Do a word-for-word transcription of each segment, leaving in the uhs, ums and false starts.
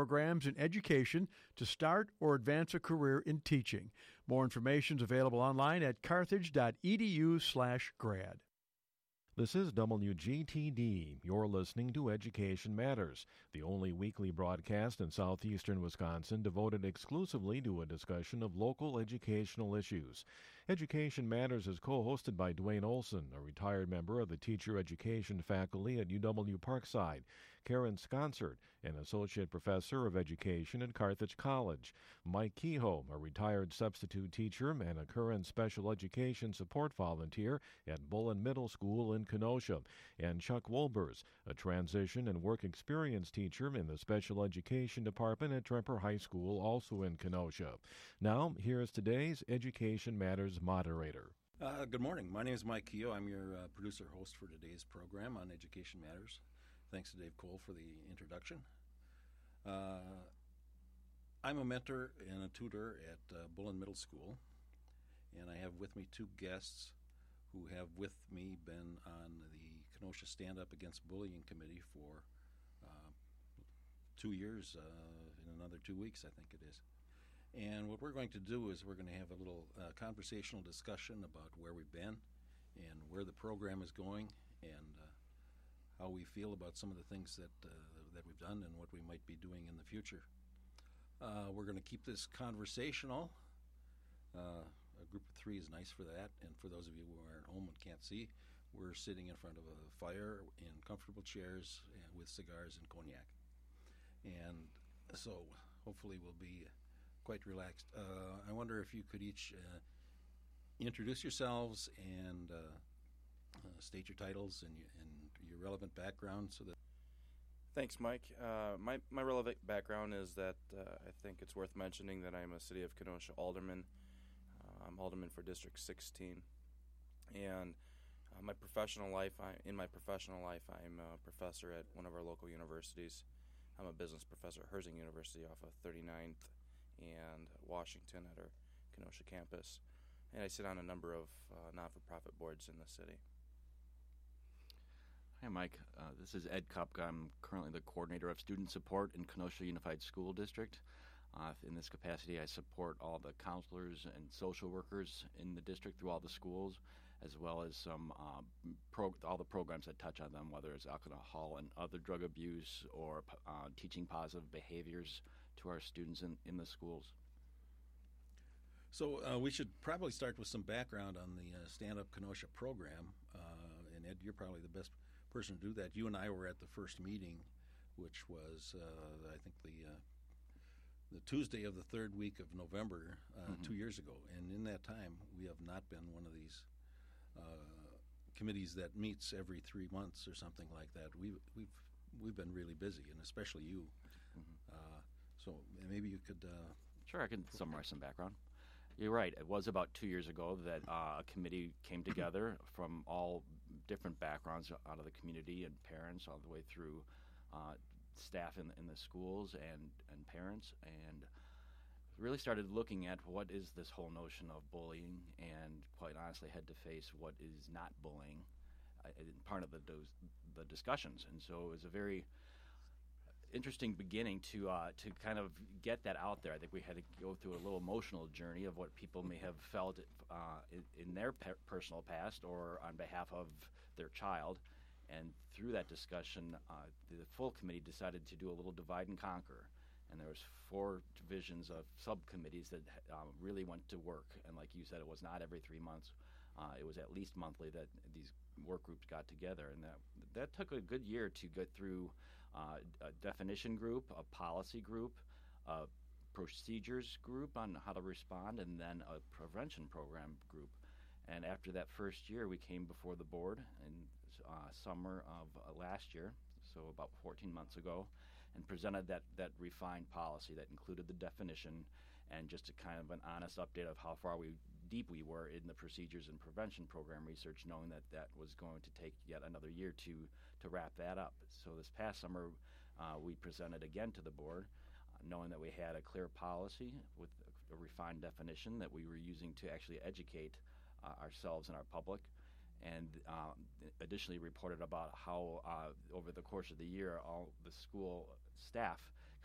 programs in education to start or advance a career in teaching. More information is available online at carthage.edu slash grad. This is W G T D. You're listening to Education Matters, the only weekly broadcast in southeastern Wisconsin devoted exclusively to a discussion of local educational issues. Education Matters is co-hosted by Dwayne Olson, a retired member of the teacher education faculty at U W Parkside, Karen Sconsert, an associate professor of education at Carthage College, Mike Kehoe, a retired substitute teacher and a current special education support volunteer at Bullen Middle School in Kenosha, and Chuck Wolbers, a transition and work experience teacher in the special education department at Tremper High School, also in Kenosha. Now, here's today's Education Matters moderator. Uh, good morning. My name is Mike Kehoe. I'm your uh, producer-host for today's program on Education Matters. Thanks to Dave Cole for the introduction. Uh, I'm a mentor and a tutor at uh, Bullen Middle School, and I have with me two guests who have with me been on the Kenosha Stand Up Against Bullying Committee for uh, two years, uh, in another two weeks, I think it is. And what we're going to do is we're going to have a little uh, conversational discussion about where we've been and where the program is going and uh, how we feel about some of the things that, uh, that we've done and what we might be doing in the future. Uh, we're going to keep this conversational. Uh, A group of three is nice for that, and for those of you who are at home and can't see, we're sitting in front of a fire in comfortable chairs and with cigars and cognac. And so hopefully we'll be quite relaxed. Uh, I wonder if you could each uh, introduce yourselves and uh, uh, state your titles and, you, and your relevant background so that. Thanks, Mike. Uh, my, my relevant background is that uh, I think it's worth mentioning that I'm a City of Kenosha alderman. I'm alderman for District sixteen, and uh, my professional life, I, in my professional life, I'm a professor at one of our local universities. I'm a business professor at Herzing University off of thirty-ninth and Washington at our Kenosha campus, and I sit on a number of uh, not-for-profit boards in the city. Hi, Mike. Uh, this is Ed Kupka. I'm currently the coordinator of student support in Kenosha Unified School District. Uh, in this capacity, I support all the counselors and social workers in the district through all the schools, as well as some uh, pro- all the programs that touch on them, whether it's alcohol and other drug abuse or uh, teaching positive behaviors to our students in, in the schools. So uh, we should probably start with some background on the uh, Stand Up Kenosha program. Uh, and Ed, you're probably the best person to do that. You and I were at the first meeting, which was, uh, I think, the uh, the Tuesday of the third week of November uh, mm-hmm. two years ago. And in that time, we have not been one of these uh, committees that meets every three months or something like that. We've, we've, we've been really busy, and especially you. Mm-hmm. Uh, so maybe you could... Uh, sure, I can summarize some background. You're right. It was about two years ago that uh, a committee came together from all different backgrounds out of the community and parents all the way through uh, staff in, in the schools and, and parents, and really started looking at what is this whole notion of bullying, and quite honestly had to face what is not bullying uh, in part of the, the discussions. And so it was a very interesting beginning to uh, to kind of get that out there. I think we had to go through a little emotional journey of what people may have felt uh, in, in their pe- personal past or on behalf of their child. And through that discussion, uh, the full committee decided to do a little divide and conquer. And there was four divisions of subcommittees that um, really went to work. And like you said, it was not every three months. Uh, it was at least monthly that these work groups got together. And that that took a good year to get through uh, a definition group, a policy group, a procedures group on how to respond, and then a prevention program group. And after that first year, we came before the board in uh, summer of uh, last year, so about fourteen months ago, and presented that, that refined policy that included the definition and just a kind of an honest update of how far we deep we were in the procedures and prevention program research, knowing that that was going to take yet another year to, to wrap that up. So this past summer, uh, we presented again to the board, uh, knowing that we had a clear policy with a, a refined definition that we were using to actually educate uh, ourselves and our public, and um, additionally reported about how uh, over the course of the year all the school staff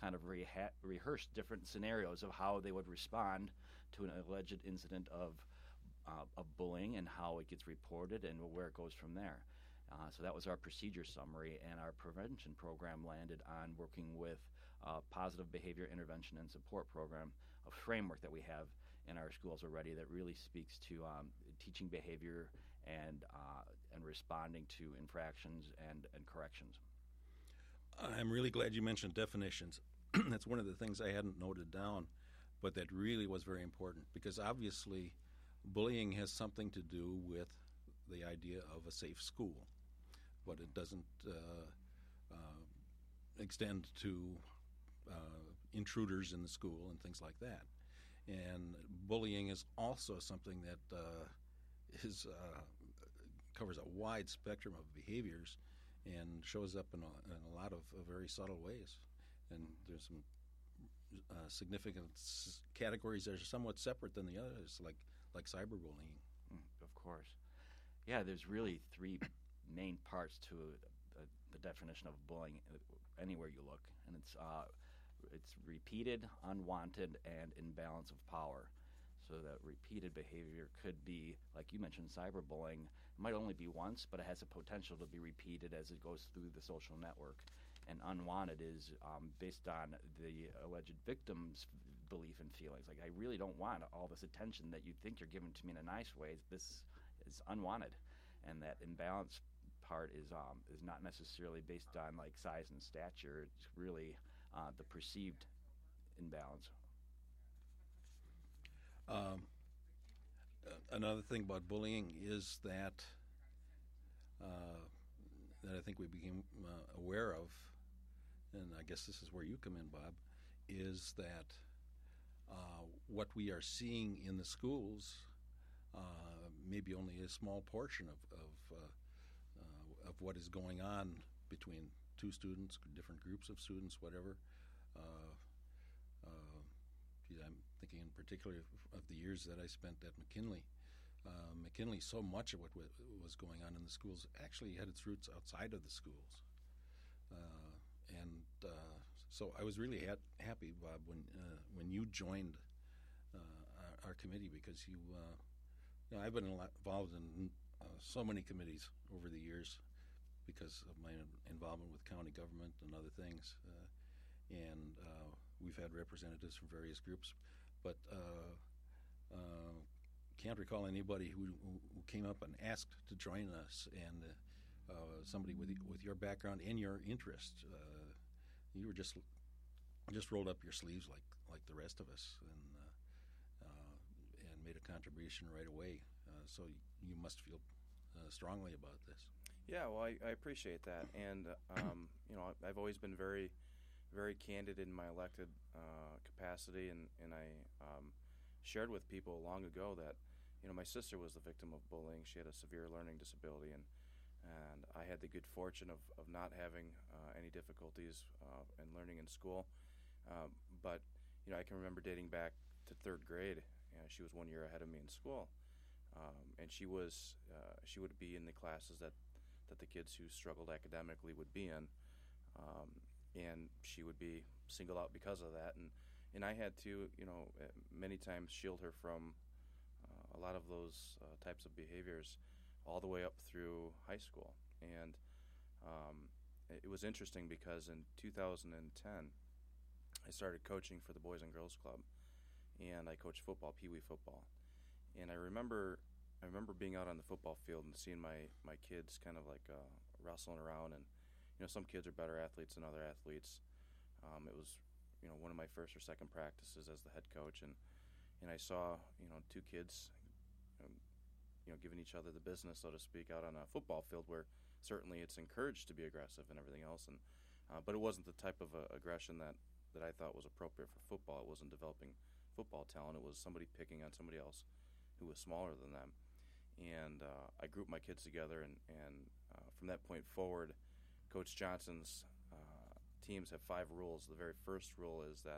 kind of reha- rehearse different scenarios of how they would respond to an alleged incident of uh, of bullying and how it gets reported and where it goes from there. Uh, so that was our procedure summary, and our prevention program landed on working with uh, positive behavior intervention and support program, a framework that we have in our schools already that really speaks to um, teaching behavior and uh, and responding to infractions and, and corrections. I'm really glad you mentioned definitions. That's one of the things I hadn't noted down, but that really was very important, because obviously bullying has something to do with the idea of a safe school, but it doesn't uh, uh, extend to uh, intruders in the school and things like that. And bullying is also something that uh, is uh, covers a wide spectrum of behaviors and shows up in a, in a lot of uh, very subtle ways. And there's some uh, significant s- categories that are somewhat separate than the others, like like cyberbullying. Mm, of course. Yeah, there's really three main parts to uh, the definition of bullying anywhere you look, and it's uh, it's repeated, unwanted, and imbalance of power. So that repeated behavior could be, like you mentioned, cyberbullying. It might only be once, but it has a potential to be repeated as it goes through the social network. And unwanted is um, based on the alleged victim's belief and feelings. Like, I really don't want all this attention that you think you're giving to me in a nice way. This is unwanted. And that imbalance part is um, is not necessarily based on like size and stature. It's really uh, the perceived imbalance. Um, another thing about bullying is that uh, that I think we became uh, aware of, and I guess this is where you come in, Bob, is that uh, what we are seeing in the schools uh, may be only a small portion of of, uh, uh, of what is going on between two students, different groups of students, whatever. Uh, uh, I'm thinking in particular of, of the years that I spent at McKinley. Uh, McKinley, so much of what w- was going on in the schools actually had its roots outside of the schools. Uh, and uh, so I was really ha- happy, Bob, when uh, when you joined uh, our, our committee, because you, uh, you know, I've been a lot involved in uh, so many committees over the years because of my involvement with county government and other things. Uh, and uh, we've had representatives from various groups, but uh, uh, can't recall anybody who, who, who came up and asked to join us. And uh, uh, somebody with with your background and your interest, uh, you were just just rolled up your sleeves like like the rest of us, and uh, uh, and made a contribution right away. Uh, so you must feel uh, strongly about this. Yeah, well, I, I appreciate that, and um, you know, I've always been very, very candid in my elected uh, capacity, and and I um, shared with people long ago that, you know, my sister was the victim of bullying. She had a severe learning disability, and and I had the good fortune of, of not having uh, any difficulties uh, in learning in school. Um, but you know, I can remember dating back to third grade. You know, she was one year ahead of me in school, um, and she was uh, she would be in the classes that. that the kids who struggled academically would be in, um, and she would be singled out because of that, and and I had to, you know, many times shield her from uh, a lot of those uh, types of behaviors, all the way up through high school. And um, it was interesting because in two thousand ten, I started coaching for the Boys and Girls Club, and I coached football, Pee Wee football, and I remember. I remember being out on the football field and seeing my, my kids kind of like uh, wrestling around, and you know, some kids are better athletes than other athletes. Um, it was, you know, one of my first or second practices as the head coach, and, and I saw, you know, two kids, um, you know, giving each other the business, so to speak, out on a football field where certainly it's encouraged to be aggressive and everything else, and uh, but it wasn't the type of uh, aggression that, that I thought was appropriate for football. It wasn't developing football talent. It was somebody picking on somebody else who was smaller than them. And uh, I grouped my kids together, and, and uh, from that point forward, Coach Johnson's uh, teams have five rules. The very first rule is that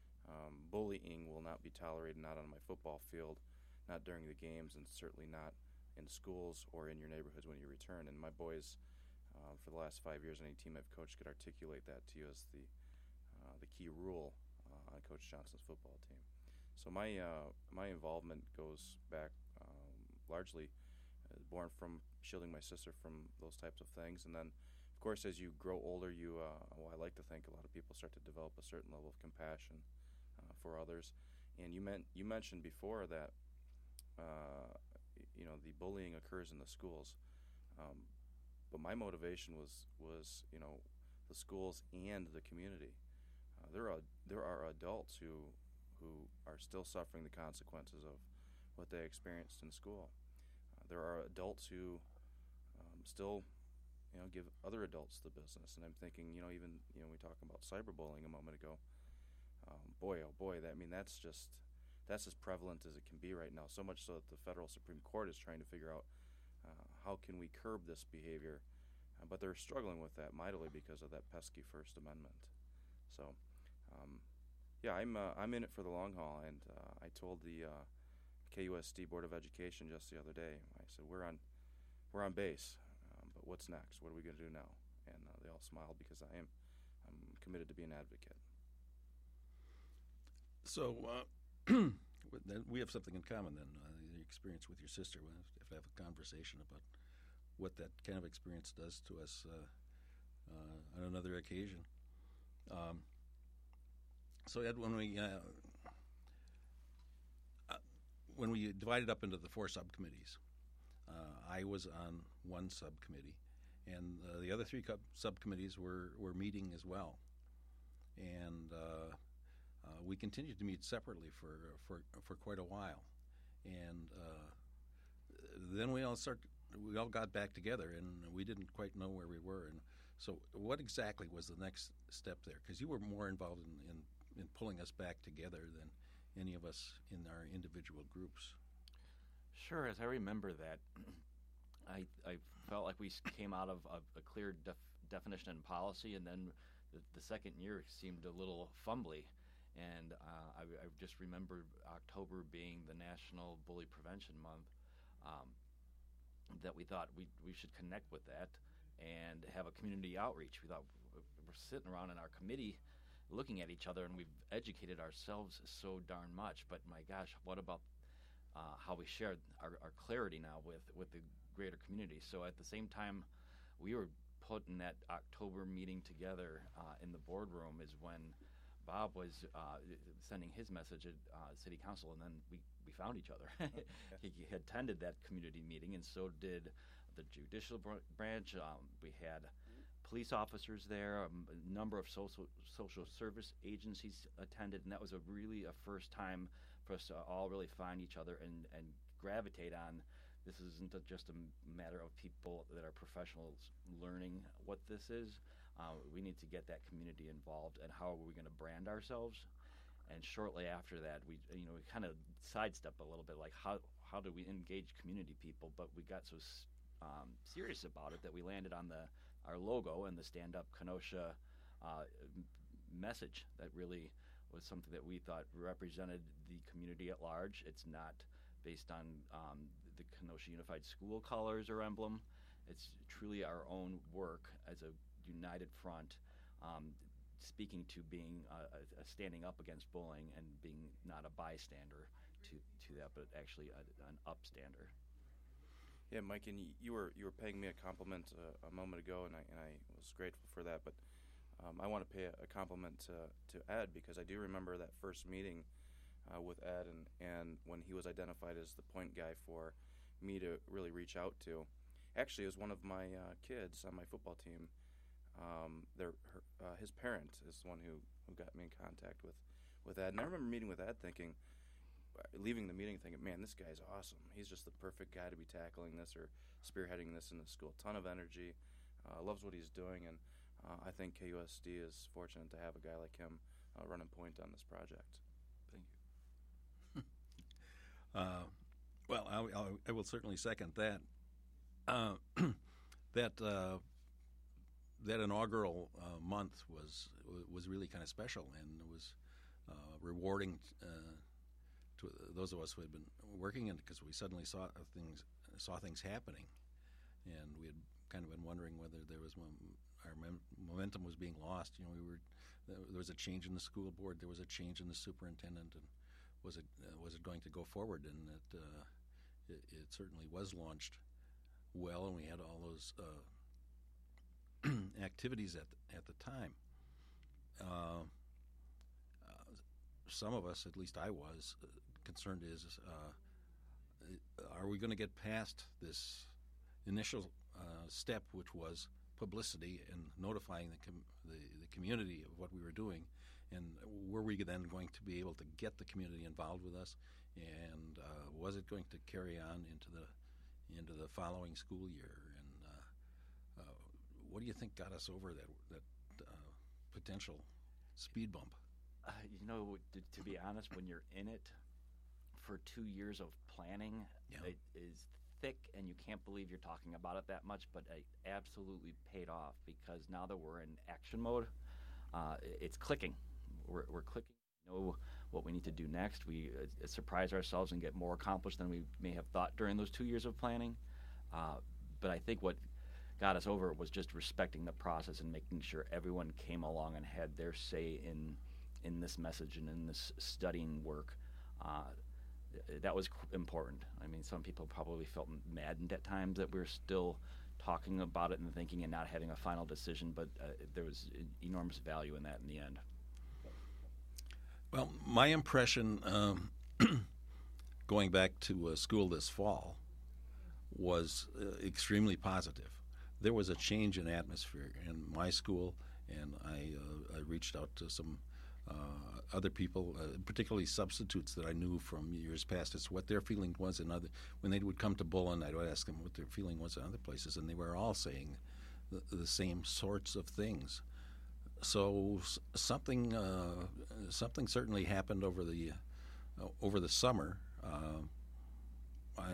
um, bullying will not be tolerated, not on my football field, not during the games, and certainly not in schools or in your neighborhoods when you return. And my boys, uh, for the last five years, any team I've coached could articulate that to you as the uh, the key rule uh, on Coach Johnson's football team. So my uh, my involvement goes back um, largely uh, born from shielding my sister from those types of things, and then of course as you grow older, you uh, well, I like to think a lot of people start to develop a certain level of compassion uh, for others. And you meant you mentioned before that uh, you know the bullying occurs in the schools, um, but my motivation was was you know the schools and the community. Uh, there are there are adults who who are still suffering the consequences of what they experienced in school. Uh, there are adults who um, still, you know, give other adults the business. And I'm thinking, you know, even, you know, we talked about cyberbullying a moment ago. Um, boy, oh boy, that, I mean, that's just, that's as prevalent as it can be right now. So much so that the federal Supreme Court is trying to figure out uh, how can we curb this behavior. Uh, but they're struggling with that mightily because of that pesky First Amendment. So, um, Yeah, I'm uh, I'm in it for the long haul, and uh, I told the uh, K U S D Board of Education just the other day. I said we're on we're on base, um, but what's next? What are we going to do now? And uh, they all smiled because I am I'm committed to be an advocate. So uh, we have something in common then. Uh, the experience with your sister. We have to have a conversation about what that kind of experience does to us uh, uh, on another occasion. Um, So Ed, when we uh, uh, when we divided up into the four subcommittees, uh, I was on one subcommittee, and uh, the other three co- subcommittees were, were meeting as well, and uh, uh, we continued to meet separately for for, for quite a while, and uh, then we all start we all got back together, and we didn't quite know where we were, and so what exactly was the next step there? Because you were more involved in, in in pulling us back together than any of us in our individual groups. Sure, as I remember that, I, I felt like we came out of a, a clear def, definition and policy, and then the, the second year seemed a little fumbly. And uh, I, I just remember October being the National Bully Prevention Month, um, that we thought we, we should connect with that and have a community outreach. We thought we're sitting around in our committee looking at each other, and we've educated ourselves so darn much, but my gosh, what about uh, how we share our, our clarity now with, with the greater community? So at the same time we were putting that October meeting together uh, in the boardroom is when Bob was uh, sending his message at uh, City Council, and then we, we found each other. he, he attended that community meeting, and so did the judicial br- branch. Um, we had police officers there, um, a number of social social service agencies attended, and that was a really a first time for us to all really find each other and, and gravitate on. This isn't a, just a matter of people that are professionals learning what this is. Uh, we need to get that community involved, and how are we going to brand ourselves? And shortly after that, we you know we kind of sidestep a little bit, like how how do we engage community people? But we got so um, serious about it that we landed on the our logo and the Stand Up Kenosha uh, message. That really was something that we thought represented the community at large. It's not based on um, the Kenosha Unified School colors or emblem. It's truly our own work as a united front, um, speaking to being uh, a, a standing up against bullying and being not a bystander to, to that, but actually a, an upstander. Yeah, Mike, and you were you were paying me a compliment uh, a moment ago, and I and I was grateful for that. But um, I want to pay a, a compliment to to Ed, because I do remember that first meeting uh, with Ed, and, and when he was identified as the point guy for me to really reach out to. Actually, it was one of my uh, kids on my football team. Um, their her, uh, his parent is the one who, who got me in contact with, with Ed, and I remember meeting with Ed, thinking. Leaving the meeting thinking, man, this guy's awesome. He's just the perfect guy to be tackling this or spearheading this in the school. Ton of energy, uh, loves what he's doing, and uh, I think K U S D is fortunate to have a guy like him uh, running point on this project. Thank you. uh, well, I, I, I will certainly second that. Uh, that uh, that inaugural uh, month was was really kind of special, and it was uh, rewarding. Uh, To those of us who had been working in it, because we suddenly saw things saw things happening, and we had kind of been wondering whether there was mom- our mem- momentum was being lost. You know, we were there was a change in the school board, there was a change in the superintendent, and was it uh, was it going to go forward? And it, uh, it it certainly was launched well, and we had all those uh, activities at the, at the time. Uh, uh, some of us, at least I was, uh, concerned is, uh, are we going to get past this initial uh, step, which was publicity and notifying the, com- the the community of what we were doing, and were we then going to be able to get the community involved with us, and uh, was it going to carry on into the into the following school year? And uh, uh, what do you think got us over that that uh, potential speed bump? Uh, you know, to, to be honest, when you're in it for two years of planning, Yeah. it is thick, and you can't believe you're talking about it that much, but it absolutely paid off, because now that we're in action mode, uh, it's clicking. We're, we're clicking. We know what we need to do next. We uh, surprise ourselves and get more accomplished than we may have thought during those two years of planning. Uh, but I think what got us over it was just respecting the process and making sure everyone came along and had their say in in this message and in this studying work. Uh, that was important. I mean, some people probably felt maddened at times that we we're still talking about it and thinking and not having a final decision, but uh, there was enormous value in that in the end. Well, my impression, um, going back to uh, school this fall, was uh, extremely positive. There was a change in atmosphere in my school, and I, uh, I reached out to some uh, other people, uh, particularly substitutes that I knew from years past, as to what their feeling was. In other, when they would come to Bullen, I would ask them what their feeling was in other places, and they were all saying the, the same sorts of things. So something uh, something certainly happened over the uh, over the summer. Uh, I,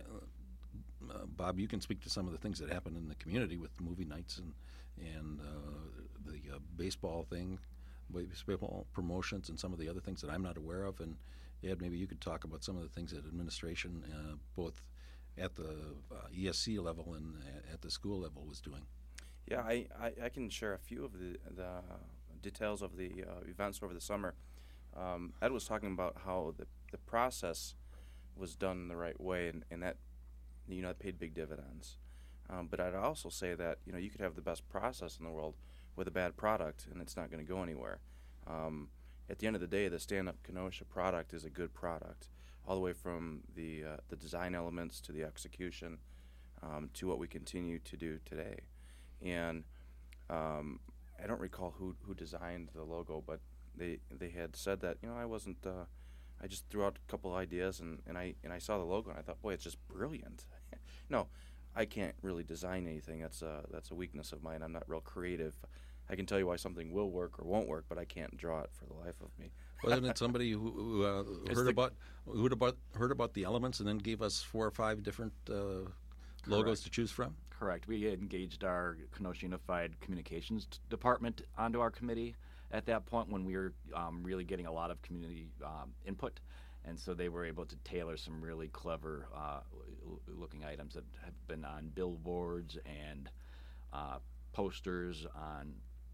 uh, Bob, you can speak to some of the things that happened in the community with movie nights and and uh, the uh, baseball thing, baseball promotions, and some of the other things that I'm not aware of. And Ed, maybe you could talk about some of the things that administration, uh, both at the uh, E S C level and at the school level, was doing. Yeah, I, I, I can share a few of the the details of the uh, events over the summer. Um, Ed was talking about how the the process was done the right way, and, and that, you know, it paid big dividends. Um, but I'd also say that, you know, you could have the best process in the world with a bad product, and it's not going to go anywhere. Um, at the end of the day, the Stand Up Kenosha product is a good product, all the way from the uh, the design elements to the execution, um, to what we continue to do today. And um, I don't recall who who designed the logo, but they they had said that, you know, I wasn't. Uh, I just threw out a couple ideas, and, and I and I saw the logo, and I thought, boy, it's just brilliant. No, I can't really design anything. That's a that's a weakness of mine. I'm not real creative. I can tell you why something will work or won't work, but I can't draw it for the life of me. Wasn't it somebody who, who uh, heard the, about who about heard about the elements and then gave us four or five different uh, logos to choose from? Correct. We had engaged our Kenosha Unified Communications t- Department onto our committee at that point when we were um, really getting a lot of community um, input. And so they were able to tailor some really clever uh, l- looking items that have been on billboards and uh, posters, on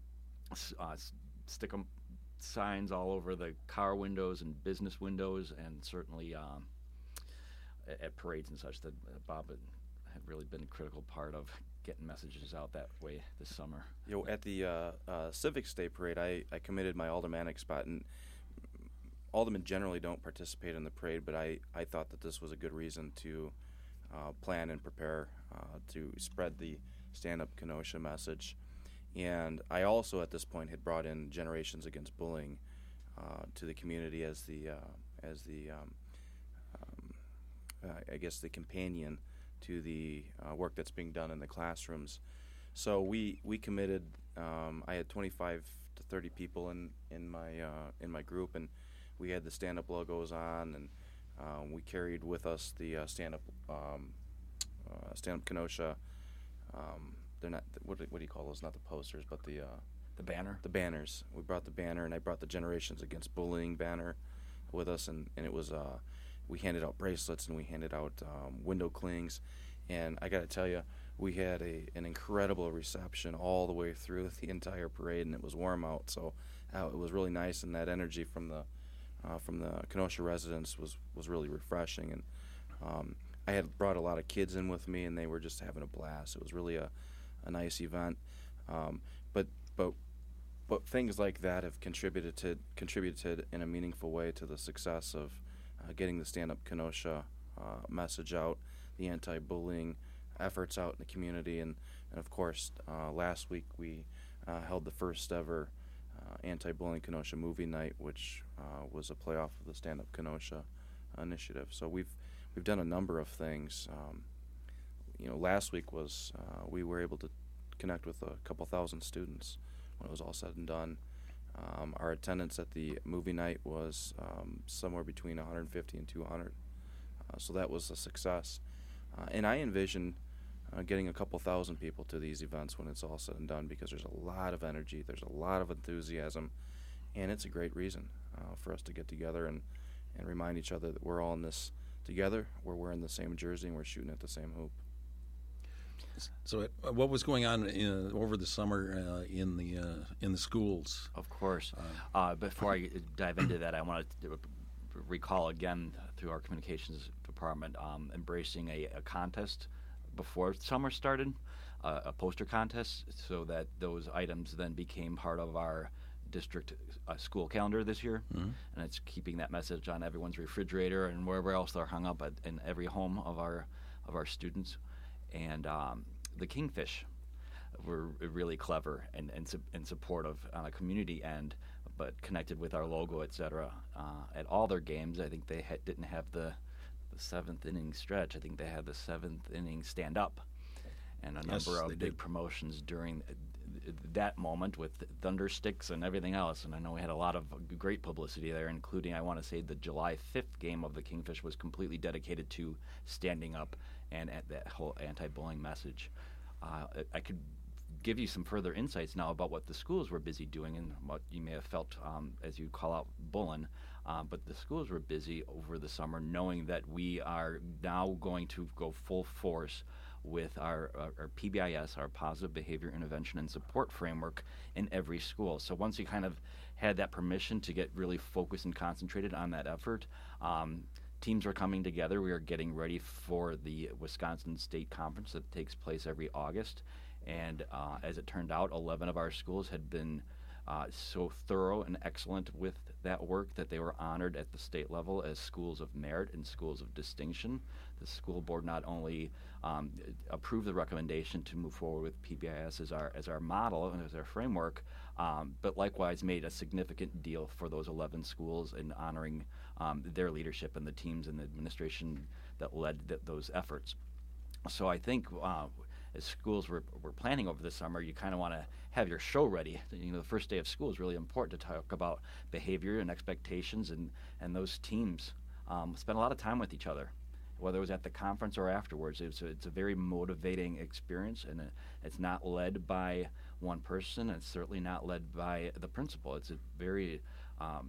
uh, stick 'em signs all over the car windows and business windows, and certainly um, at, at parades and such that uh, Bob had, had really been a critical part of getting messages out that way this summer. You know, at the uh, uh, Civics Day Parade, I, I committed my aldermanic spot, and aldermen generally don't participate in the parade, but I, I thought that this was a good reason to uh, plan and prepare uh, to spread the Stand Up Kenosha message. And I also, at this point, had brought in Generations Against Bullying uh, to the community as the uh, as the um, um, uh, I guess the companion to the uh, work that's being done in the classrooms. So we we committed. Um, I had twenty-five to thirty people in in my uh, in my group, and we had the Stand Up logos on, and um, we carried with us the uh, Stand Up um, uh, Stand Up Kenosha. Um, they're not what do, what do you call those? Not the posters, but the uh, The banner? the banners. We brought the banner, and I brought the Generations Against Bullying banner with us, and, and it was uh, we handed out bracelets and we handed out um, window clings, and I got to tell you, we had a an incredible reception all the way through the entire parade, and it was warm out, so how it was really nice, and that energy from the uh, from the Kenosha residents was, was really refreshing. And um, I had brought a lot of kids in with me, and they were just having a blast. It was really a, a nice event. Um, but but but things like that have contributed to contributed in a meaningful way to the success of uh, getting the Stand Up Kenosha uh, message out, the anti-bullying efforts out in the community, and, and of course, uh, last week we uh, held the first ever uh, anti-bullying Kenosha movie night, which uh, was a playoff of the Stand Up Kenosha initiative. So we've we've done a number of things. Um, you know, last week was uh, we were able to connect with a couple thousand students when it was all said and done. Um, our attendance at the movie night was um, somewhere between one hundred fifty and two hundred, uh, so that was a success. Uh, and I envision uh, getting a couple thousand people to these events when it's all said and done, because there's a lot of energy, there's a lot of enthusiasm, and it's a great reason uh, for us to get together and, and remind each other that we're all in this together, we're wearing the same jersey, and we're shooting at the same hoop. So, uh, what was going on in, over the summer uh, in the uh, in the schools? Of course. Uh, uh, before I dive into that, I want to recall again through our communications department um, embracing a, a contest before summer started, uh, a poster contest, so that those items then became part of our district uh, school calendar this year. Mm-hmm. And it's keeping that message on everyone's refrigerator and wherever else they're hung up at, in every home of our of our students. And um, the Kingfish were really clever and, and, su- and supportive on a community end, but connected with our logo, et cetera. Uh, at all their games, I think they ha- didn't have the, the seventh inning stretch. I think they had the seventh inning stand up, and a yes, number of big did. promotions during th- that moment with thunder sticks and everything else. And I know we had a lot of great publicity there, including, I want to say, the July fifth game of the Kingfish was completely dedicated to standing up and at that whole anti-bullying message. Uh, I could give you some further insights now about what the schools were busy doing and what you may have felt um, as you call out bullying. Uh, but the schools were busy over the summer, knowing that we are now going to go full force with our, our, our P B I S, our Positive Behavior Intervention and Support Framework, in every school. So once you kind of had that permission to get really focused and concentrated on that effort, um, teams are coming together. We are getting ready for the Wisconsin State Conference that takes place every August. And uh, as it turned out, eleven of our schools had been uh, so thorough and excellent with that work that they were honored at the state level as schools of merit and schools of distinction. The school board not only um, approved the recommendation to move forward with P B I S as our as our model and as our framework, um, but likewise made a significant deal for those eleven schools in honoring um, their leadership and the teams and the administration that led th- those efforts. So I think uh, as schools were, were planning over the summer, you kind of want to have your show ready. You know, the first day of school is really important to talk about behavior and expectations, and, and those teams um, spend a lot of time with each other, whether it was at the conference or afterwards. It's a, it's a very motivating experience, and it, it's not led by one person. It's certainly not led by the principal. It's a very um,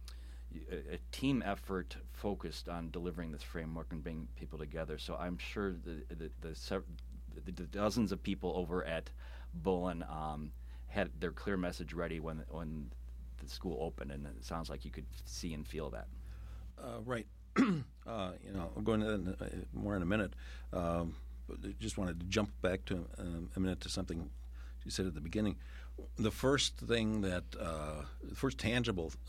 a, a team effort focused on delivering this framework and bringing people together. So I'm sure the the, the, the, the dozens of people over at Bullen um, had their clear message ready when when the school opened, and it sounds like you could see and feel that. Uh, right. uh, you know, I'm going to uh, more in a minute. Um, but I just wanted to jump back to um, a minute to something you said at the beginning. The first thing that, uh, the first tangible uh,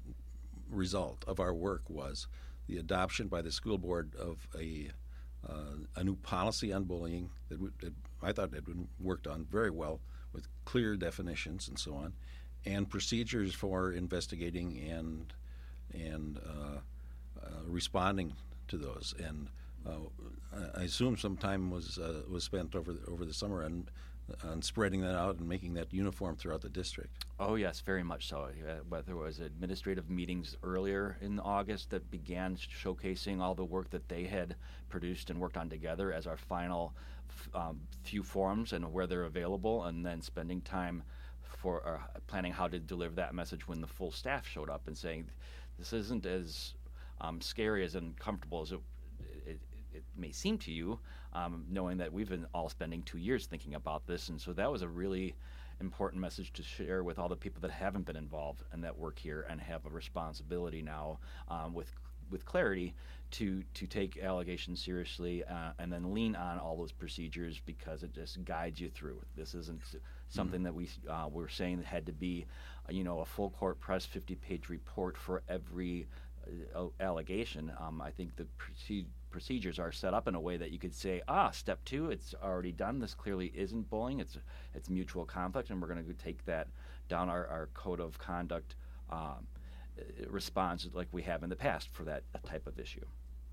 result of our work was the adoption by the school board of a uh, a new policy on bullying that, w- that I thought had been worked on very well with clear definitions and so on, and procedures for investigating and and uh, uh, responding to those. And uh, I assume some time was uh, was spent over the, over the summer on on spreading that out and making that uniform throughout the district. Oh yes, very much so. Uh, but there was administrative meetings earlier in August that began showcasing all the work that they had produced and worked on together as our final f- um, few forums and where they're available, and then spending time for uh, planning how to deliver that message when the full staff showed up and saying, this isn't as um, scary as uncomfortable as it, it, it may seem to you, um, knowing that we've been all spending two years thinking about this. And so that was a really important message to share with all the people that haven't been involved and that work here and have a responsibility now um, with with clarity to to take allegations seriously uh, and then lean on all those procedures because it just guides you through. This isn't something mm-hmm. that we uh, were saying that had to be, uh, you know, a full court press fifty-page report for every uh, allegation. Um, I think the proce- procedures are set up in a way that you could say, ah, step two, it's already done. This clearly isn't bullying. It's it's mutual conflict, and we're going to take that down our, our code of conduct um, response like we have in the past for that type of issue.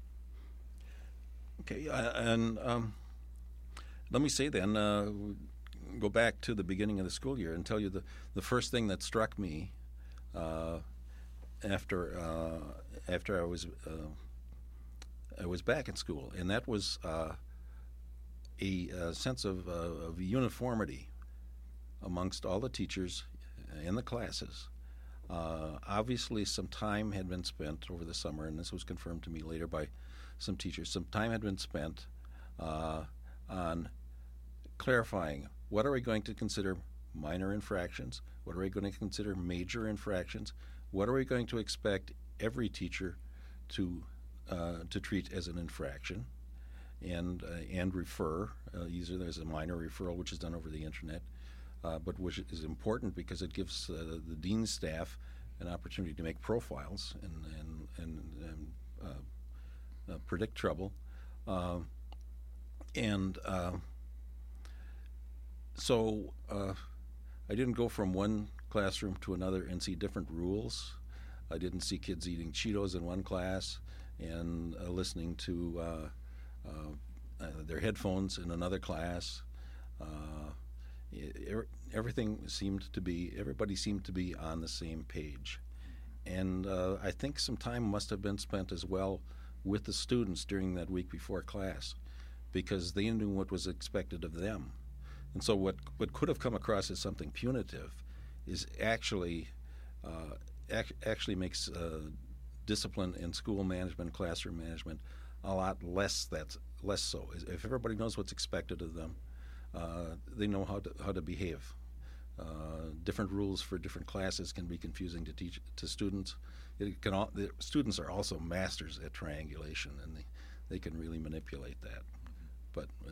Okay, uh, and um, let me say then, uh, go back to the beginning of the school year and tell you the, the first thing that struck me uh, after uh, after I was uh, I was back in school, and that was uh, a, a sense of, uh, of uniformity amongst all the teachers in the classes. Uh, obviously, some time had been spent over the summer, and this was confirmed to me later by some teachers. Some time had been spent uh, on clarifying what are we going to consider minor infractions, what are we going to consider major infractions, what are we going to expect every teacher to uh, to treat as an infraction, and uh, and refer. Uh, either there's a minor referral, which is done over the internet, uh, but which is important because it gives uh, the dean's staff an opportunity to make profiles and and and, and uh, uh, predict trouble, uh, and uh, so uh, I didn't go from one classroom to another and see different rules. I didn't see kids eating Cheetos in one class and uh, listening to uh, uh, uh, their headphones in another class. Uh, it, everything seemed to be, everybody seemed to be on the same page. And uh, I think some time must have been spent as well with the students during that week before class, because they knew what was expected of them. And so what, what could have come across as something punitive is actually uh, ac- actually makes uh, discipline in school management, classroom management, a lot less that's less so. If everybody knows what's expected of them, uh, they know how to how to behave. Uh, different rules for different classes can be confusing to teach to students. It can all, the students are also masters at triangulation, and they, they can really manipulate that. But uh,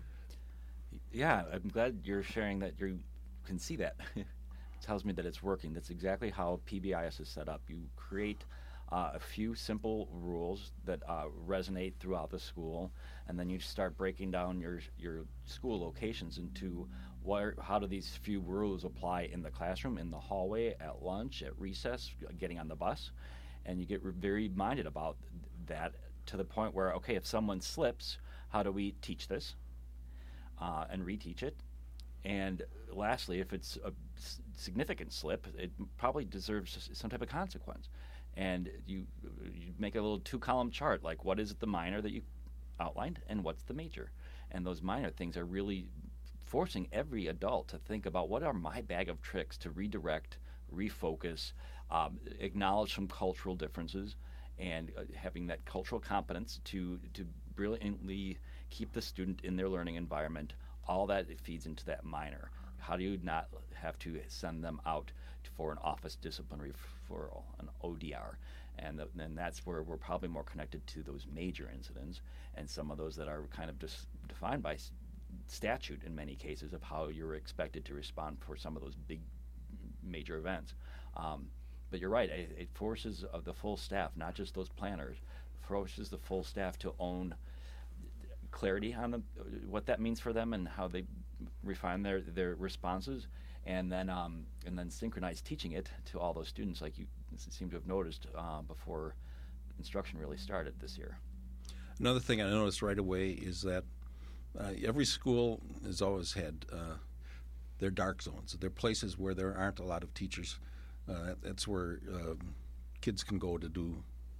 yeah, I'm glad you're sharing that you can see that. It tells me that it's working. That's exactly how P B I S is set up. You create uh, a few simple rules that uh, resonate throughout the school, and then you start breaking down your your school locations into where, how do these few rules apply in the classroom, in the hallway, at lunch, at recess, getting on the bus, and you get re- very minded about that to the point where, okay, if someone slips, how do we teach this uh, and reteach it? And lastly, if it's a s- significant slip, it probably deserves some type of consequence. And you, you make a little two-column chart, like what is the minor that you outlined and what's the major. And those minor things are really forcing every adult to think about what are my bag of tricks to redirect, refocus, um, acknowledge some cultural differences, and uh, having that cultural competence to, to brilliantly keep the student in their learning environment. All that it feeds into that minor. How do you not have to send them out for an office discipline referral, an O D R? And then that's where we're probably more connected to those major incidents and some of those that are kind of just defined by statute in many cases of how you're expected to respond for some of those big major events. Um, but you're right, it, it forces uh, the full staff, not just those planners, forces the full staff to own clarity on the, what that means for them and how they refine their, their responses, and then um, and then synchronize teaching it to all those students, like you seem to have noticed uh, before instruction really started this year. Another thing I noticed right away is that uh, every school has always had uh, their dark zones. They're places where there aren't a lot of teachers. Uh, that's where um, kids can go to do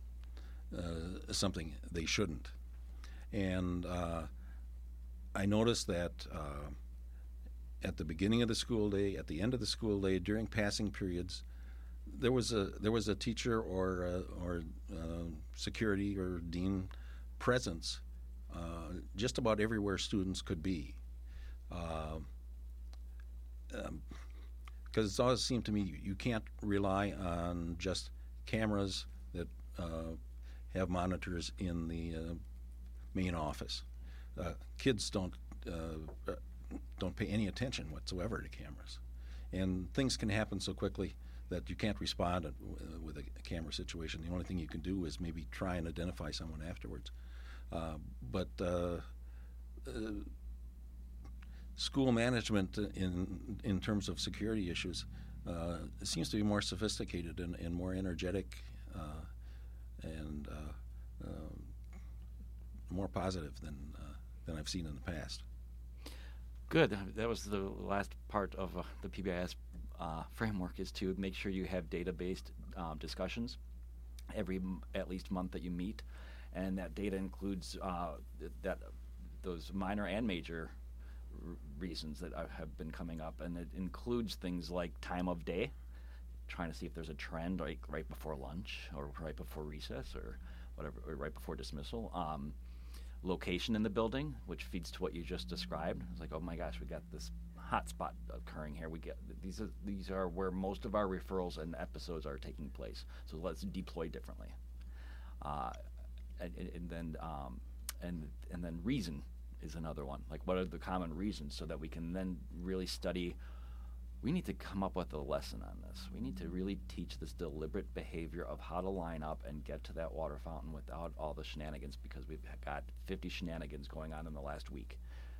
uh, something they shouldn't. And uh, I noticed that uh, at the beginning of the school day, at the end of the school day, during passing periods, there was a there was a teacher or uh, or uh, security or dean presence uh, just about everywhere students could be. Uh, um, Because it's always seemed to me you, you can't rely on just cameras that uh, have monitors in the uh, main office. Uh, kids don't uh, don't pay any attention whatsoever to cameras, and things can happen so quickly that you can't respond with a camera situation. The only thing you can do is maybe try and identify someone afterwards. Uh, but uh, uh, school management in in terms of security issues uh, seems to be more sophisticated and, and more energetic uh, and uh, uh, more positive than uh, than I've seen in the past. Good. That was the last part of uh, the P B I S uh, framework, is to make sure you have data-based um, discussions every m- at least month that you meet, and that data includes uh, th- that those minor and major r- reasons that uh, have been coming up, and it includes things like time of day, trying to see if there's a trend, like right before lunch or right before recess or whatever, or right before dismissal. Um, location in the building, which feeds to what you just described. It's like, oh my gosh, we got this hot spot occurring here. We get these are these are where most of our referrals and episodes are taking place. So let's deploy differently. Uh, and, and then um, and and then reason is another one. Like, what are the common reasons, so that we can then really study. We need to come up with a lesson on this. We need to really teach this deliberate behavior of how to line up and get to that water fountain without all the shenanigans, because we've got fifty shenanigans going on in the last week.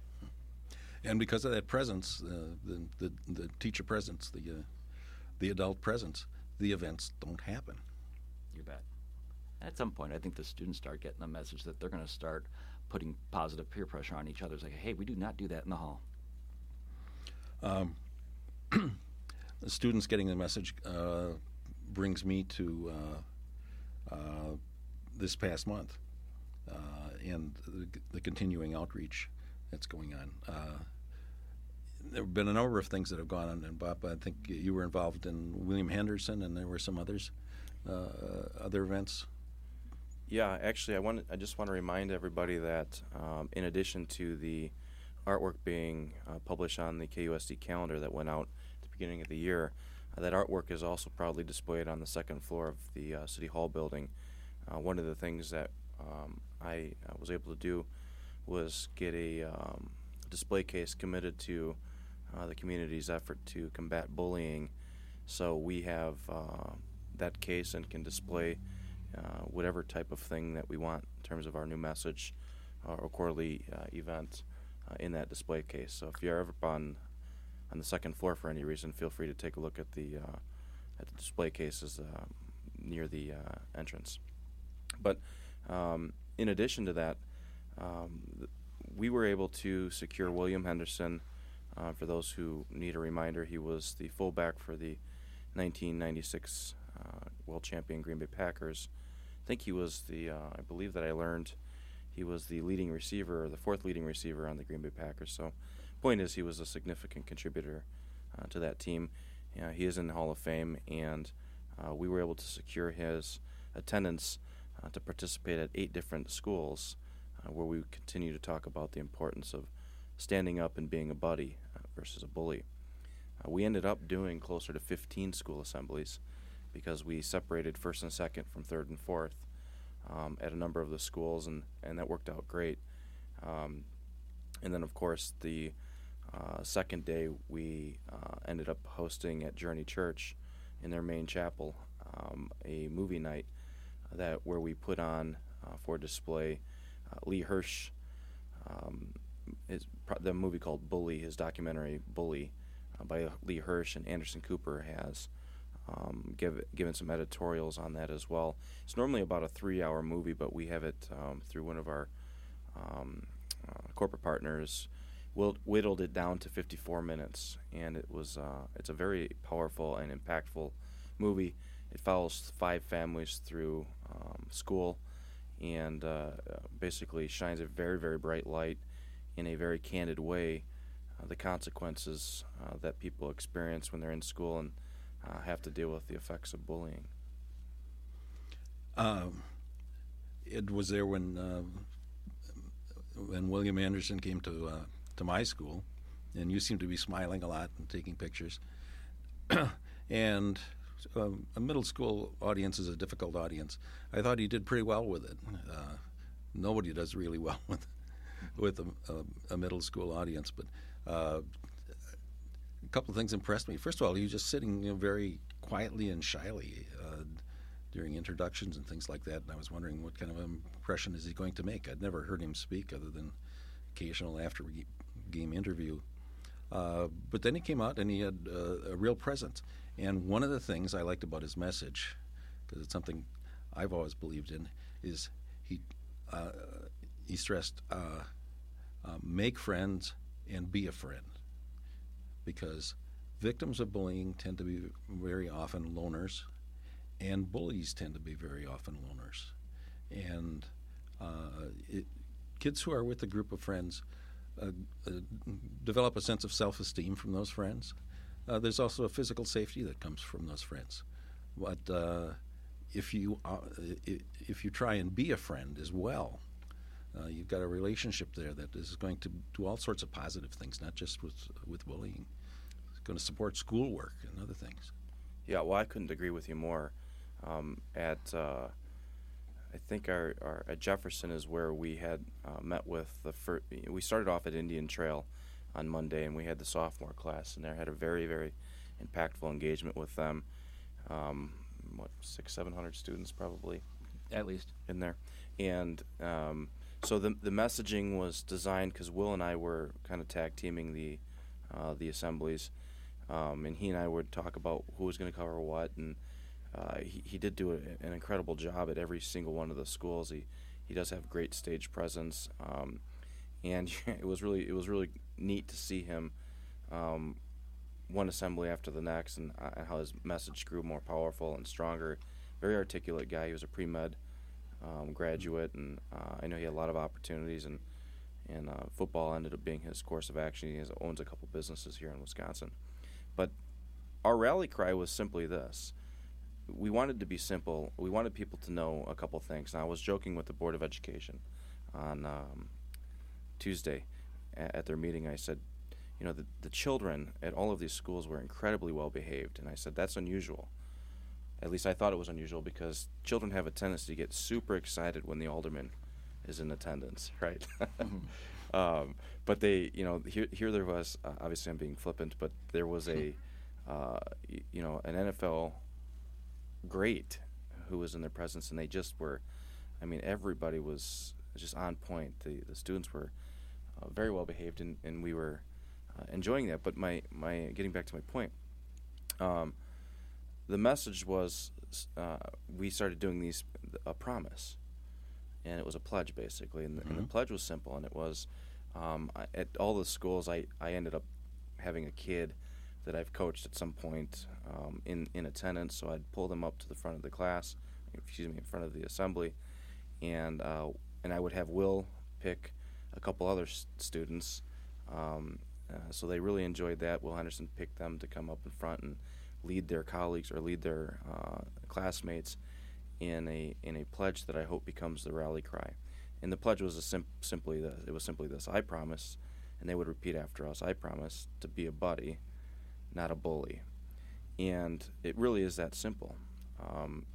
And because of that presence, uh, the, the the teacher presence, the uh, the adult presence, the events don't happen. You bet. At some point, I think the students start getting the message that they're going to start putting positive peer pressure on each other. It's like, hey, we do not do that in the hall. Um, the students getting the message uh, brings me to uh, uh, this past month uh, and the, the continuing outreach that's going on. Uh, there have been a number of things that have gone on, and Bob, I think you were involved in William Henderson, and there were some others, uh, other events. Yeah, actually, I want I just want to remind everybody that um, in addition to the artwork being uh, published on the K U S D calendar that went out at the beginning of the year, uh, that artwork is also proudly displayed on the second floor of the uh, City Hall building. Uh, one of the things that um, I uh, was able to do was get a um, display case committed to uh, the community's effort to combat bullying. So we have uh, that case and can display uh, whatever type of thing that we want in terms of our new message uh, or quarterly uh, event uh, in that display case. So if you're ever on on the second floor for any reason, feel free to take a look at the uh, at the display cases uh, near the uh, entrance. But um, in addition to that, um, th- we were able to secure William Henderson. Uh, for those who need a reminder, he was the fullback for the nineteen ninety-six uh, world champion Green Bay Packers. I think he was the, uh, I believe that I learned he was the leading receiver, or the fourth leading receiver on the Green Bay Packers. So point is, he was a significant contributor uh, to that team. Uh, he is in the Hall of Fame, and uh, we were able to secure his attendance uh, to participate at eight different schools uh, where we continue to talk about the importance of standing up and being a buddy uh, versus a bully. Uh, we ended up doing closer to fifteen school assemblies because we separated first and second from third and fourth um, at a number of the schools, and, and that worked out great. Um, and then, of course, the uh, second day we uh, ended up hosting at Journey Church in their main chapel um, a movie night that where we put on uh, for display uh, Lee Hirsch, um, his, the movie called Bully, his documentary Bully uh, by Lee Hirsch, and Anderson Cooper has um, give, given some editorials on that as well. It's normally about a three-hour movie, but we have it um, through one of our um, uh, corporate partners, whittled it down to fifty-four minutes, and it was uh, it's a very powerful and impactful movie. It follows five families through um, school, and uh, basically shines a very, very bright light in a very candid way uh, the consequences uh, that people experience when they're in school and uh, have to deal with the effects of bullying. Um, it was there when uh, when William Anderson came to uh, to my school, and you seem to be smiling a lot and taking pictures. and um, a middle school audience is a difficult audience. I thought he did pretty well with it. Uh, nobody does really well with with a, a, a middle school audience, but uh, a couple of things impressed me. First of all, he was just sitting, you know, very quietly and shyly uh, during introductions and things like that, and I was wondering what kind of impression is he going to make. I'd never heard him speak other than occasional after-game interview. Uh, but then he came out and he had uh, a real presence. And one of the things I liked about his message, because it's something I've always believed in, is he uh, he stressed uh, uh, make friends and be a friend. Because victims of bullying tend to be very often loners, and bullies tend to be very often loners. And uh, it, kids who are with a group of friends uh, uh, develop a sense of self-esteem from those friends. Uh, there's also a physical safety that comes from those friends. But uh, if you uh, if you try and be a friend as well, uh, you've got a relationship there that is going to do all sorts of positive things, not just with with bullying. It's going to support schoolwork and other things. Yeah, well, I couldn't agree with you more. Um, at uh, I think our, our at Jefferson is where we had uh, met with the first. We started off at Indian Trail on Monday, and we had the sophomore class, and there had a very, very impactful engagement with them. Um, what six, seven hundred students probably, at least in there, and um, so the the messaging was designed because Will and I were kind of tag teaming the uh, the assemblies, um, and he and I would talk about who was going to cover what, and uh, he he did do a, an incredible job at every single one of the schools. He he does have great stage presence, um, and it was really it was really neat to see him um, one assembly after the next, and uh, how his message grew more powerful and stronger. Very articulate guy. He was a pre-med um, graduate, and uh, I know he had a lot of opportunities, and and uh, football ended up being his course of action. He has, owns a couple businesses here in Wisconsin. But our rally cry was simply this. We wanted to be simple. We wanted people to know a couple things. Now, I was joking with the Board of Education on um, Tuesday at their meeting. I said, you know, the, the children at all of these schools were incredibly well behaved, and I said that's unusual. At least I thought it was unusual, because children have a tendency to get super excited when the alderman is in attendance, right? mm-hmm. um, but they, you know, here here there was, uh, obviously I'm being flippant, but there was a, uh, y- you know, an N F L great who was in their presence, and they just were, I mean, everybody was just on point. The the students were Uh, very well behaved, and, and we were uh, enjoying that. But my, my getting back to my point, um, the message was uh, we started doing these a promise, and it was a pledge basically, and, mm-hmm. and the pledge was simple, and it was um, I, at all the schools I, I ended up having a kid that I've coached at some point um, in in attendance, so I'd pull them up to the front of the class, excuse me, in front of the assembly, and uh, and I would have Will pick a couple other s- students, um, uh, so they really enjoyed that. Will Henderson picked them to come up in front and lead their colleagues or lead their uh, classmates in a in a pledge that I hope becomes the rally cry. And the pledge was a sim- simply this. It was simply this: I promise, and they would repeat after us, I promise to be a buddy, not a bully. And it really is that simple, um,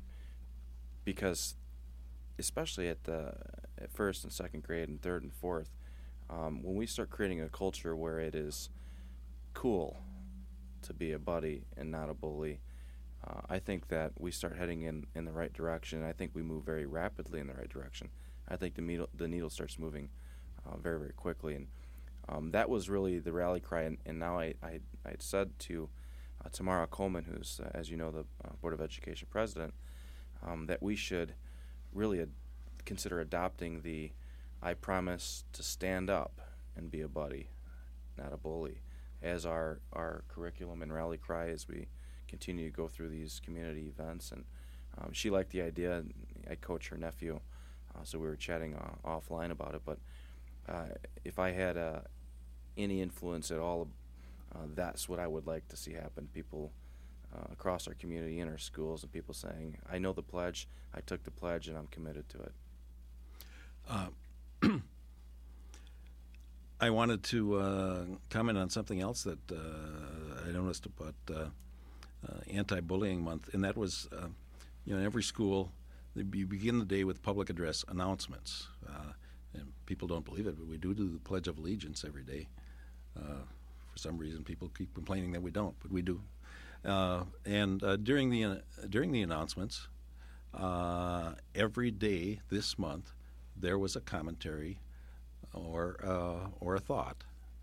because especially at the at first and second grade and third and fourth, um, when we start creating a culture where it is cool to be a buddy and not a bully, uh, I think that we start heading in, in the right direction. I think we move very rapidly in the right direction. I think the needle, the needle starts moving uh, very, very quickly. And um, that was really the rally cry. And, and now I, I, I had said to uh, Tamara Coleman, who's, uh, as you know, the uh, Board of Education president, um, that we should really ad- consider adopting the I promise to stand up and be a buddy, not a bully, as our, our curriculum and rally cry as we continue to go through these community events. And um, she liked the idea, and I coach her nephew, uh, so we were chatting uh, offline about it. But uh, if I had uh, any influence at all, uh, that's what I would like to see happen. People uh, across our community, in our schools, and people saying, I know the pledge, I took the pledge, and I'm committed to it. Uh, I wanted to uh, comment on something else that uh, I noticed about uh, uh, Anti-Bullying Month, and that was, uh, you know, in every school, you begin the day with public address announcements. Uh, and people don't believe it, but we do do the Pledge of Allegiance every day. Uh, for some reason, people keep complaining that we don't, but we do. Uh, and uh, during the uh, during the announcements, uh, every day this month, there was a commentary or uh, or a thought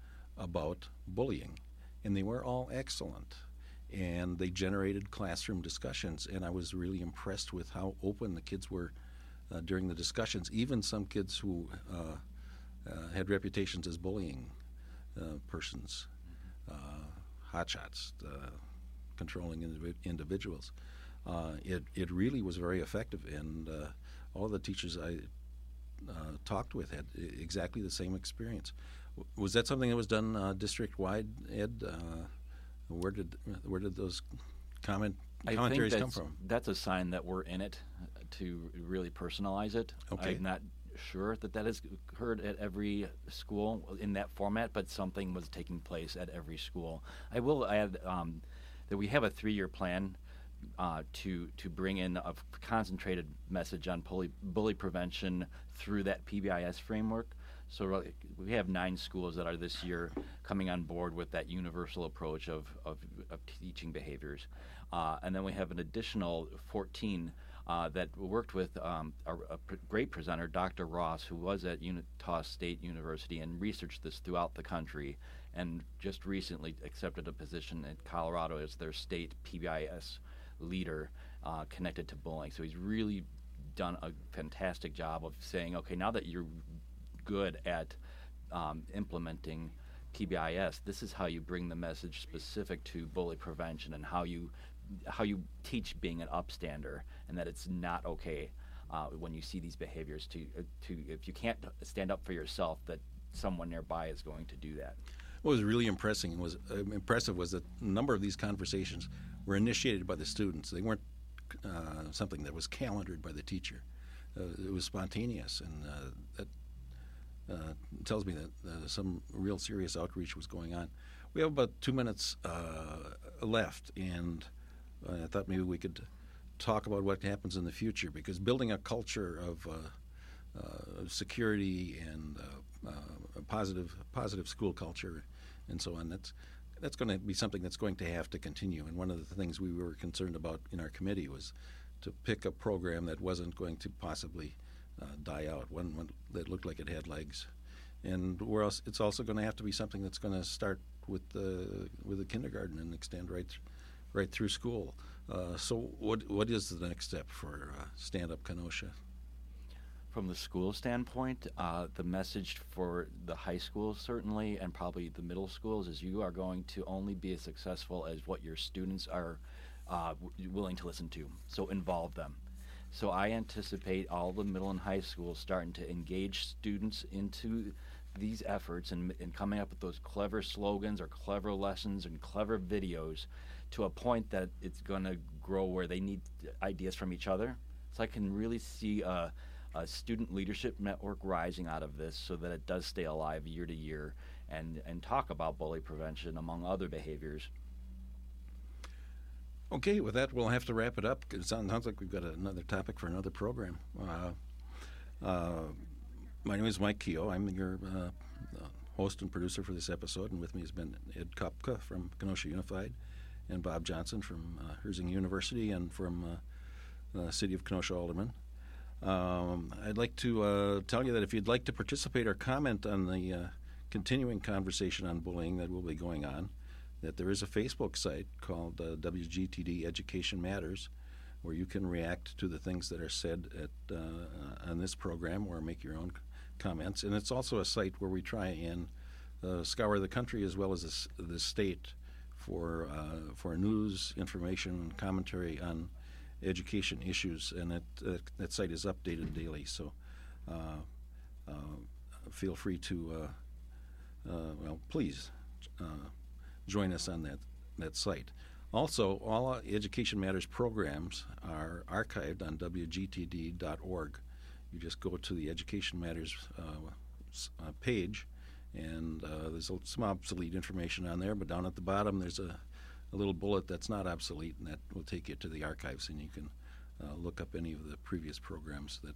about bullying, and they were all excellent, and they generated classroom discussions. And I was really impressed with how open the kids were uh, during the discussions. Even some kids who uh, uh, had reputations as bullying uh, persons, uh, hotshots, uh, controlling indiv- individuals. Uh, it it really was very effective, and uh, all the teachers I uh, talked with had I- exactly the same experience. W- was that something that was done uh, district wide, Ed? Uh, where did where did those comment I commentaries think come that's, from? that's a sign that we're in it uh, to really personalize it. Okay. I'm not sure that that is heard at every school in that format, but something was taking place at every school. I will add um, that we have a three-year plan uh, to to bring in a concentrated message on bully, bully prevention through that P B I S framework. So really, we have nine schools that are this year coming on board with that universal approach of, of, of teaching behaviors. Uh, and then we have an additional fourteen uh, that worked with um, a, a pr- great presenter, Doctor Ross, who was at Utah State University and researched this throughout the country, and just recently accepted a position in Colorado as their state P B I S leader uh, connected to bullying. So he's really done a fantastic job of saying, okay, now that you're good at um, implementing P B I S, this is how you bring the message specific to bully prevention, and how you how you teach being an upstander, and that it's not okay uh, when you see these behaviors to uh, to if you can't stand up for yourself, that someone nearby is going to do that. What was really impressing was uh, impressive was that a number of these conversations were initiated by the students. They weren't uh, something that was calendared by the teacher. Uh, it was spontaneous, and uh, that uh, tells me that uh, some real serious outreach was going on. We have about two minutes uh, left, and I thought maybe we could talk about what happens in the future, because building a culture of uh, uh, security and uh, uh, a positive positive school culture and so on, that's that's going to be something that's going to have to continue. And one of the things we were concerned about in our committee was to pick a program that wasn't going to possibly uh, die out, one, one that looked like it had legs. And where else, it's also going to have to be something that's going to start with the with the kindergarten and extend right th- right through school. Uh, so what what is the next step for uh, Stand Up Kenosha? From the school standpoint, uh, the message for the high schools certainly, and probably the middle schools, is you are going to only be as successful as what your students are uh, w- willing to listen to. So involve them. So I anticipate all the middle and high schools starting to engage students into these efforts and, and coming up with those clever slogans or clever lessons and clever videos to a point that it's going to grow where they need ideas from each other. So I can really see a, a student leadership network rising out of this, so that it does stay alive year to year and, and talk about bully prevention among other behaviors. Okay, with that, we'll have to wrap it up. It sounds, sounds like we've got another topic for another program. Uh, uh, my name is Mike Keogh. I'm your uh, host and producer for this episode, and with me has been Ed Kopka from Kenosha Unified, and Bob Johnson from uh, Herzing University, and from uh, the City of Kenosha Alderman. Um, I'd like to uh, tell you that if you'd like to participate or comment on the uh, continuing conversation on bullying that will be going on, that there is a Facebook site called uh, W G T D Education Matters, where you can react to the things that are said at uh, on this program, or make your own comments. And it's also a site where we try and uh, scour the country as well as this, the state for uh, for news, information, and commentary on education issues. And it, uh, that site is updated daily, so uh, uh, feel free to, uh, uh, well, please uh, join us on that, that site. Also, all our Education Matters programs are archived on W G T D dot org. You just go to the Education Matters uh, uh, page, and uh, there's some obsolete information on there, but down at the bottom there's a, a little bullet that's not obsolete, and that will take you to the archives, and you can uh, look up any of the previous programs that